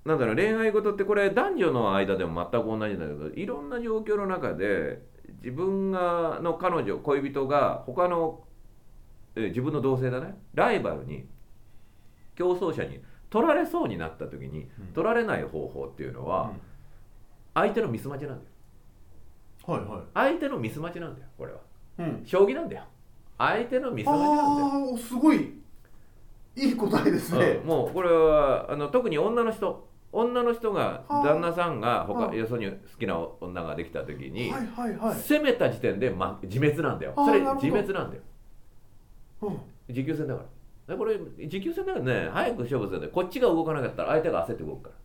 なんだろう、恋愛事ってこれ男女の間でも全く同じなんだけど、いろんな状況の中で自分がの彼女恋人が他の自分の同性だね、ライバルに競争者に取られそうになった時に、取られない方法っていうのは、相手のミスマチなんだよ。 はいはい。 相手のミスマチなんだよ、これは。 うん。 将棋なんだよ。相手のミスマチなんだよ。 ああ、すごいいい答えですね。 もうこれは特に女の人が旦那さんがよそに好きな女ができた時に、 はいはいはい。 攻めた時点で、自滅なんだよ。それ自滅なんだよ。持久戦だから。これ持久戦だからね、早く勝負するんで、こっちが動かなかったら相手が焦って動くから。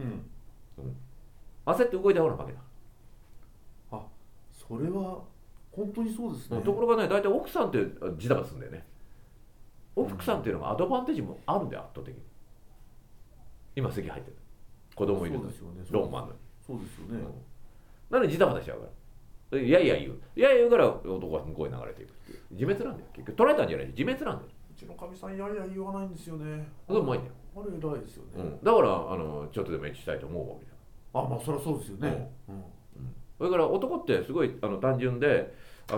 焦って動いた方が負けだ。 あ、それは本当にそうですね。 ところがね、大体奥さんってジタバタするんだよね。奥さんっていうのがアドバンテージもあるんだよ、圧倒的に。今席入ってる、子供いるのに、ローンもあるのに。 そうですよね。 なのにジタバタしちゃうから、いやいや言うから男は向こうに流れていくっていう自滅なんだよ。結局取られたんじゃない、自滅なんだよ。 うちのかみさんやや言わないんですよね。 それうまいんだよ。 あれ偉いですよね。 だからちょっとでもエッチしたいと思うわけだ。 あ、まあそりゃそうですよね。 それから男ってすごい単純で、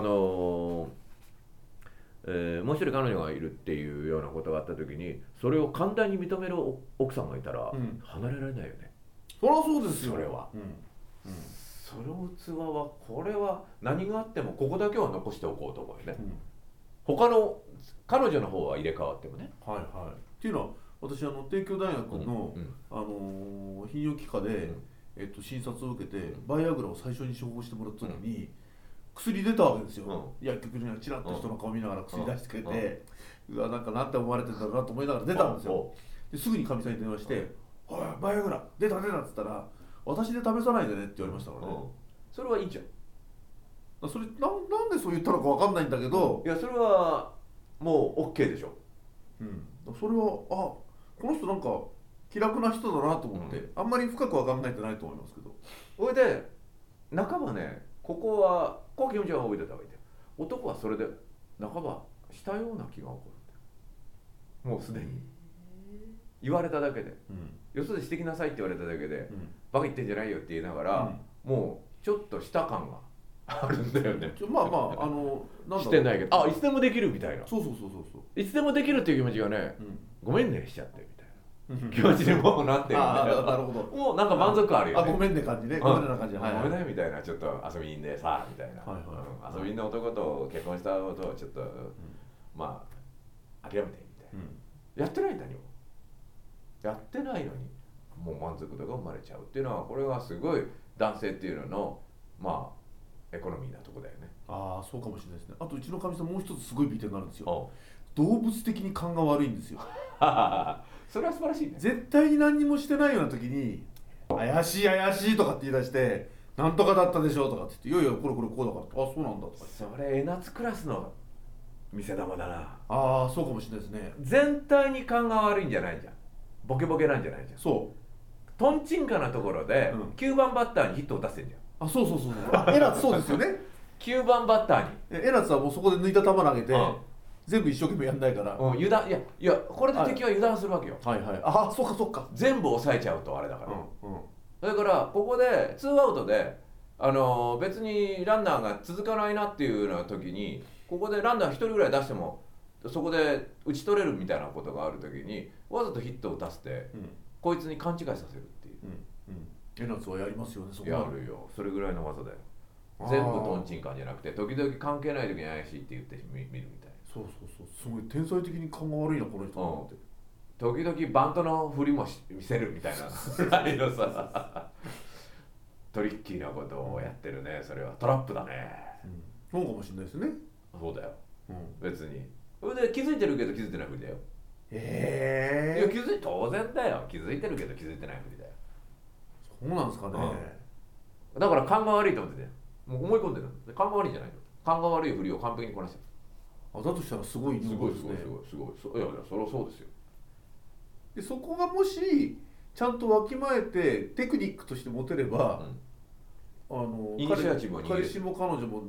もう一人彼女がいるっていうようなことがあった時に、それを簡単に認める奥さんがいたら、離れられないよね。 そりゃそうですよ。 それは、その器は、これは何があってもここだけは残しておこうと思うよね。他の彼女の方は入れ替わってもね。 はいはい。っていうのは、私帝京大学の泌尿器科で診察を受けて、バイアグラを最初に処方してもらった時に、薬出たわけですよ。薬局にはチラッと人の顔見ながら薬出してくれて、うわ、なんかなんて思われてんだろうなと思いながら出たんですよ。ですぐにかみさんに電話して「おい、バイアグラ出た出た」っつったら「私で試さないでね」って言われましたからね。 それはいいじゃん。 それなんでそう言ったのか分かんないんだけど、 いや、それはもう OK でしょ。 それはこの人なんか気楽な人だなと思って、あんまり深く分かんないってないと思いますけど、 それで半ばね、ここは気持ちは覚えてた方がいいんだよ。男はそれで半ばしたような気が起こるんだよ。もうすでに言われただけで、よそでしてきなさいって言われただけで、バカ言ってんじゃないよって言いながら、もうちょっとした感があるんだよね。 まあまあなんしてないけど、いつでもできるみたいな。 そういつでもできるっていう気持ちがね、ごめんねしちゃってみたいな気持ちにもうなってるんだよ。 なるほど。 もうなんか満足あるよね。 ごめんね感じね。ごめんねな感じ。 ごめんねみたいな、ちょっと遊びにねさみたいな。遊びに男と結婚したことをちょっとまあ諦めてみたいな。やってないんだよ。やってないのにもう満足度が生まれちゃうっていうのは、これはすごい男性っていうののまあエコノミーなとこだよね。 そうかもしれないですね。あとうちのかみさんもう一つすごい美点があるんですよ。動物的に勘が悪いんですよ。 それは素晴らしいね。 絶対に何にもしてないような時に怪しい怪しいとかって言い出して、なんとかだったでしょとかって言って、いやいやこれこうだから、そうなんだとか。 それ江夏クラスの見せ玉だな。 そうかもしれないですね。 全体に勘が悪いんじゃないじゃん。ボケボケなんじゃないじゃん。トンチンカなところで9番バッターにヒットを出してんじゃん。 そうエラツそうですよね。 9番バッターにエラツはもうそこで抜いた球投げて、全部一生懸命やんないから、 油断、いやこれで敵は油断するわけよ。 そっか全部抑えちゃうとあれだから。だからここで2アウトで別にランナーが続かないなっていうような時に、ここでランナー1人ぐらい出してもそこで打ち取れるみたいなことがある時に、わざとヒットを出して、こいつに勘違いさせるっていう。 エナツはやりますよね。そこやるよ。それぐらいの技だよ。全部トンチンカンじゃなくて、時々関係ない時に怪しいって言って見るみたい。 すごい天才的に勘が悪いなこの人って。 時々バントの振りも見せるみたいなさトリッキーなことをやってるね。それはトラップだね。 そうかもしれないですね。 そうだよ。別にそれで気づいてるけど気づいてないふりだよ。いや当然だよ。気づいてるけど気づいてないふりだよ。 そうなんですかね。 だから勘が悪いと思ってて、もう思い込んでる。勘が悪いんじゃないの。勘が悪いふりを完璧にこなしてる。 だとしたらすごいですね。 すごい。いやそれはそうですよ。 でそこがもしちゃんとわきまえてテクニックとして持てれば、 イニシアチブを握る。 彼氏も彼女も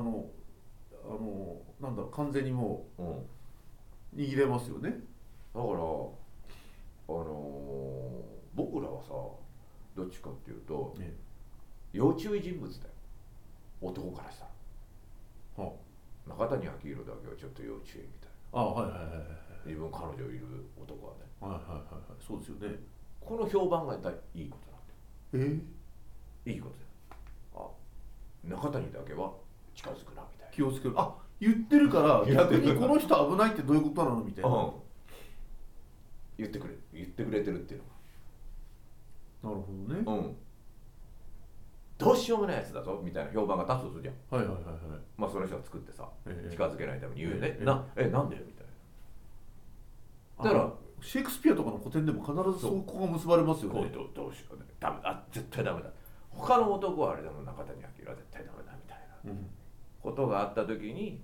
なんだ完全にもう握れますよね。 だから僕らはさどっちかっていうと、 え要注意人物だよ男からしたら。 は中谷昭宏だけはちょっと要注意みたいあ、はいはいはいはいな。自分彼女いる男はね、 はいはいはいはい、そうですよね。 この評判がいいことなんだよ。いいことだよ。あ、中谷だけは近づくなみたいな。 気をつける。あ、言ってるから逆にこの人危ないってどういうことなのみたいな。 言ってくれてるっていうなるほどね。 のが、どうしようもないやつだぞみたいな評判が立つとするじゃん。 はいはいはいはい。 まあその人が作ってさ、 ええ近づけないために言うよね。 ええなんでみたいな。だからシェイクスピアとかの古典でも必ずそこが結ばれますよね。 どうしようね。ダメだ、絶対ダメだ。他の男はあれでも中谷昭は絶対ダメだみたいなうん、 ことがあった時に、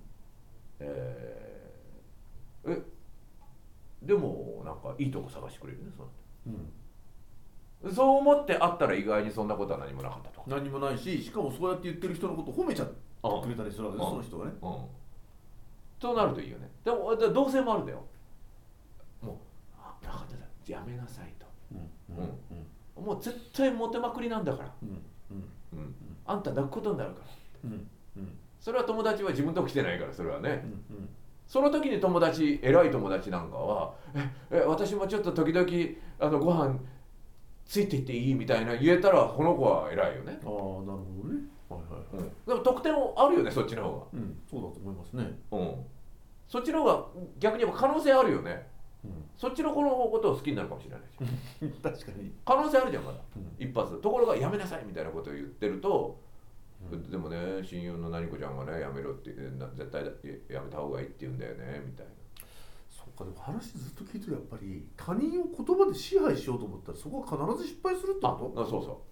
でもなんかいいとこ探してくれるね、 うん、 そう思って会ったら意外にそんなことは何もなかったと。 何もないし、しかもそうやって言ってる人のことを褒めちゃってくれたりするわけです、その人がね。 そうなるといいよね。でも同性もあるんだよ。もう中谷さんやめなさいと。もう絶対モテまくりなんだから、あんた抱くことになるから、それは友達は自分とこ来てないから、それはね、その時に友達、偉い友達なんかは私もちょっと時々ご飯ついていっていいみたいな言えたら、この子は偉いよね。 ああ、なるほどね。はいはいはい。 でも得点あるよね、そっちの方そうだと思いますね。 が。そっちの方が逆に言えば可能性あるよね。そっちの子のことを好きになるかもしれないし確かに可能性あるじゃん、まだ、一発。ところがやめなさいみたいなことを言ってると、でもね、親友の何子ちゃんがね、やめろって絶対やめた方がいいって言うんだよねみたいな。 そうか、でも話ずっと聞いてるとやっぱり他人を言葉で支配しようと思ったらそこは必ず失敗するってこと？ そうそう。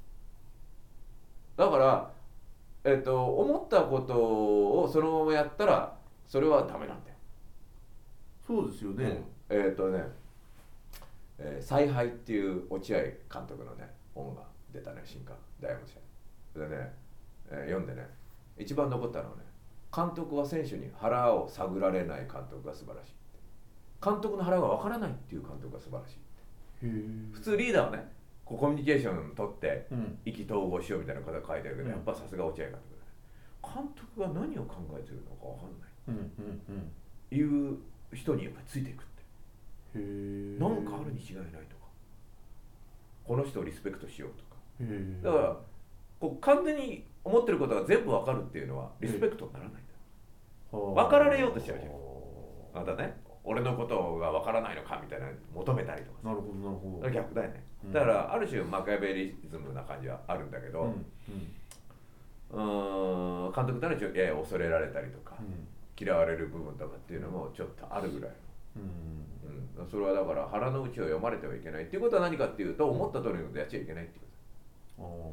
だから、思ったことをそのままやったらそれはダメなんだよ。 そうですよね。 采配っていう落合監督のね本が出たね、新刊大学生でね、読んでね、一番残ったのはね、監督は選手に腹を探られない監督が素晴らしい、監督の腹が分からないっていう監督が素晴らしい。普通リーダーはね、コミュニケーション取って意気投合しようみたいなことが書いてあるけど、やっぱさすが落合監督だね。監督が何を考えてるのか分かんない、いう人にやっぱりついていくって、なんかあるに違いないとか、この人をリスペクトしようとか、だからこう完全に思ってることが全部分かるっていうのはリスペクトにならないんだよ。分かられようとしちゃうじゃん。またね、俺のことが分からないのかみたいな求めたりとか。 なるほどなるほど。 逆だよね。だからある種マキャベリズムな感じはあるんだけど、監督ってのはやや恐れられたりとか、嫌われる部分とかっていうのもちょっとあるぐらいの、それはだから腹の内を読まれてはいけないっていうことは何かっていうと、思った通りのことやっちゃいけないっていうこと。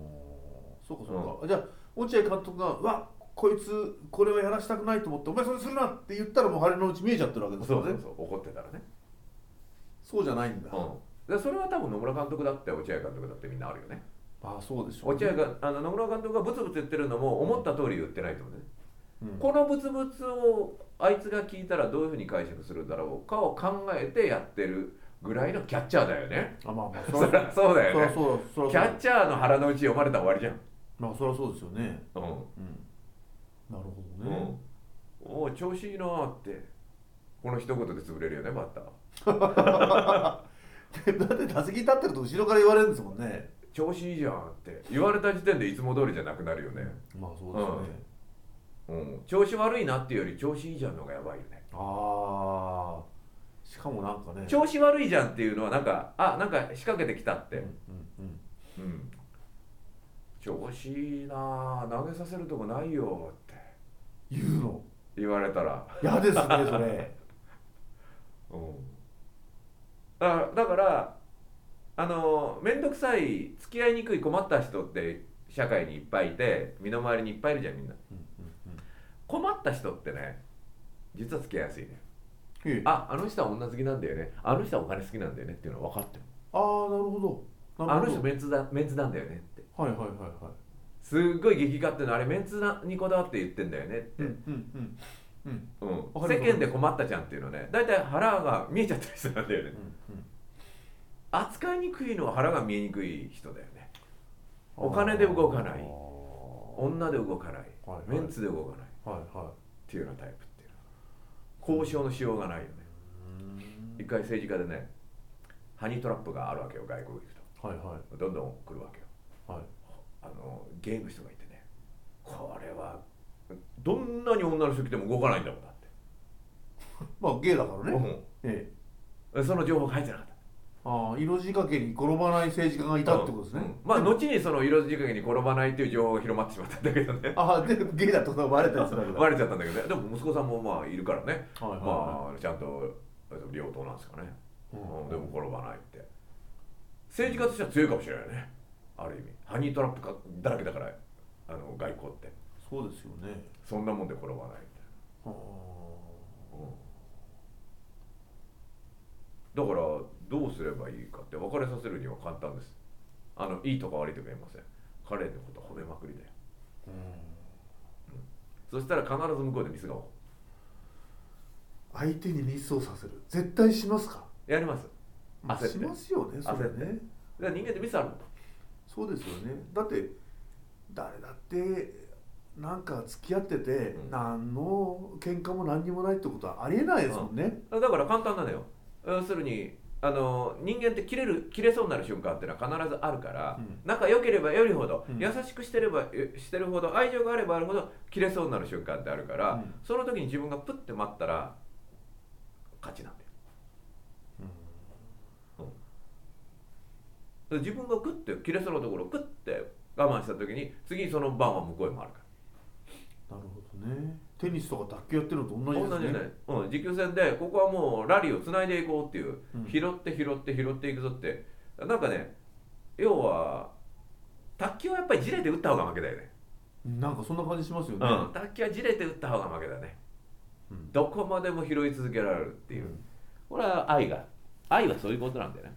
そうかそうか。じゃあ落合監督がうわこいつこれはやらしたくないと思ってお前それするなって言ったらもう腹の内見えちゃってるわけですよね。 そう怒ってたらね。 そうじゃないんだ。 でそれは多分野村監督だって落合監督だってみんなあるよね。 そうでしょう、 落合が野村監督がブツブツ言ってるのも思った通り言ってないと思うね。このブツブツをあいつが聞いたらどういうふうに解釈するだろうかを考えてやってるぐらいのキャッチャーだよね。そうだよね。キャッチャーの腹の内読まれたら終わりじゃん。 そりゃそうですよね。なるほどね。 お調子いいなーって、この一言で潰れるよね、バッター。だって打席立ってると後ろから言われるんですもんね。 調子いいじゃんって言われた時点でいつも通りじゃなくなるよね。 そうですね。 調子悪いなっていうより調子いいじゃんの方がやばいよね。 しかもなんかね、 調子悪いじゃんっていうのはなんか仕掛けてきたって、調子いいな、投げさせるとこないよって言われたら嫌ですねそれ。 だから面倒くさい、付き合いにくい、困った人って社会にいっぱいいて、身の回りにいっぱいいるじゃん、みんな。困った人ってね、実は付き合いやすいね。あの人は女好きなんだよね、あの人はお金好きなんだよねっていうのは分かってる。 なるほど。 あの人メンツなんだよねって。すっごい激化っていうのはあれメンツにこだわって言ってんだよねって。世間で困ったじゃんっていうのね、だいたい腹が見えちゃったりするんだよね。 扱いにくいのは腹が見えにくい人だよね。お金で動かない、女で動かない、メンツで動かないっていうようなタイプっていうのは交渉のしようがないよね。一回政治家でね、ハニートラップがあるわけよ、外国行くと、どんどん来るわけよ、ゲイの人がいてね、これはどんなに女の人来ても動かないんだもんだってまあゲイだからね、 その情報書いてなかった。 色仕掛けに転ばない政治家がいたってことですね。 まあ後にその色仕掛けに転ばないっていう情報が広まってしまったんだけどね。 でゲイだとバレたんですバレちゃったんだけどね。でも息子さんもまあいるからね、まあちゃんと両党なんですかね、でも転ばないって。政治家としては強いかもしれないね、ある意味。ハニートラップだらけだから、外交って。 そうですよね。 そんなもんで転ばないみたいな。だからどうすればいいかって別れさせるには簡単です。いいとか悪いとか言いません。彼のこと褒めまくりだよ。そしたら必ず向こうでミスが起こる。 相手にミスをさせる。絶対しますか？ やります。 焦って。しますよね、それね。 だから人間ってミスあるもん。 そうですよね。だって誰だってなんか付き合ってて、何の喧嘩も何にもないってことはありえないですもんね。 だから簡単なのよ。要するに人間って切れそうになる瞬間っていうのは必ずあるから、仲良ければよりほど、優しくしてるほど、愛情があればあるほど切れそうになる瞬間ってあるから、その時に自分がプッて待ったら勝ちなんだよ。自分がグッて切れそうなところをグッて我慢した時に次その番は向こうへ回るから。 なるほどね。テニスとか卓球やってるのと同じですね。 持久戦でここはもうラリーをつないでいこうっていう、拾っていくぞって、なんかね、要は卓球はやっぱりじれて打った方が負けだよね。 なんかそんな感じしますよね。 卓球はじれて打った方が負けだね。どこまでも拾い続けられるっていう、これは愛はそういうことなんだよね。